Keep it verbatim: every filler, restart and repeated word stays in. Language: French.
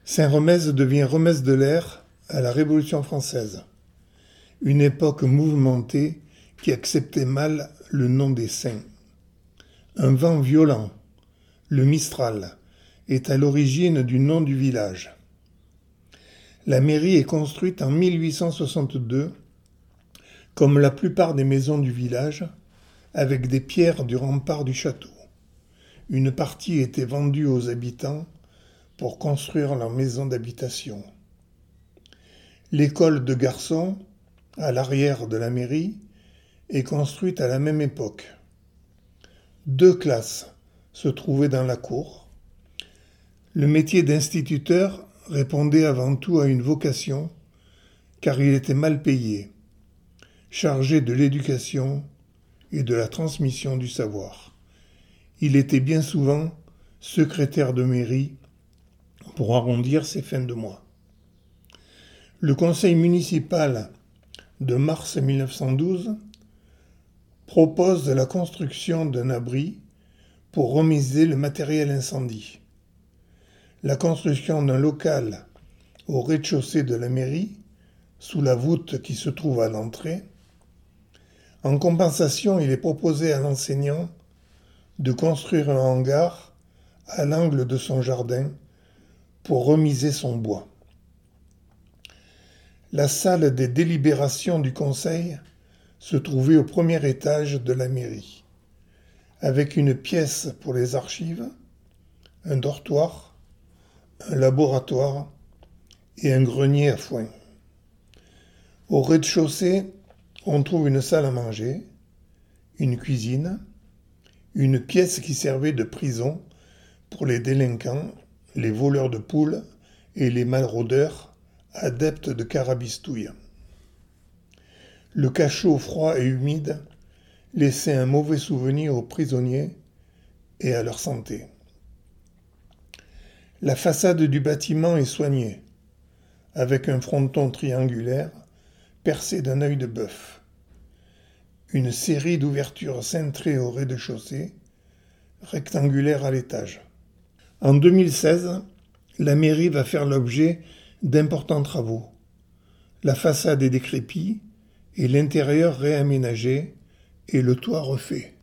Saint-Remez devient Remez de l'Air à la Révolution française, une époque mouvementée qui acceptait mal le nom des saints. Un vent violent, le Mistral, est à l'origine du nom du village. La mairie est construite en mille huit cent soixante-deux, comme la plupart des maisons du village, avec des pierres du rempart du château. Une partie était vendue aux habitants pour construire leur maison d'habitation. L'école de garçons, à l'arrière de la mairie, est construite à la même époque. Deux classes se trouvaient dans la cour. Le métier d'instituteur répondait avant tout à une vocation, car il était mal payé, chargé de l'éducation et de la transmission du savoir. Il était bien souvent secrétaire de mairie pour arrondir ses fins de mois. Le conseil municipal de mars mille neuf cent douze propose la construction d'un abri pour remiser le matériel incendie. La construction d'un local au rez-de-chaussée de la mairie, sous la voûte qui se trouve à l'entrée. En compensation, il est proposé à l'enseignant de construire un hangar à l'angle de son jardin pour remiser son bois. La salle des délibérations du conseil se trouvait au premier étage de la mairie, avec une pièce pour les archives, un dortoir, un laboratoire et un grenier à foin. Au rez-de-chaussée, on trouve une salle à manger, une cuisine, une pièce qui servait de prison pour les délinquants, les voleurs de poules et les maraudeurs adeptes de carabistouille. Le cachot froid et humide laissait un mauvais souvenir aux prisonniers et à leur santé. La façade du bâtiment est soignée, avec un fronton triangulaire percé d'un œil de bœuf. Une série d'ouvertures cintrées au rez-de-chaussée, rectangulaires à l'étage. En deux mille seize, la mairie va faire l'objet d'importants travaux. La façade est décrépie et l'intérieur réaménagé et le toit refait.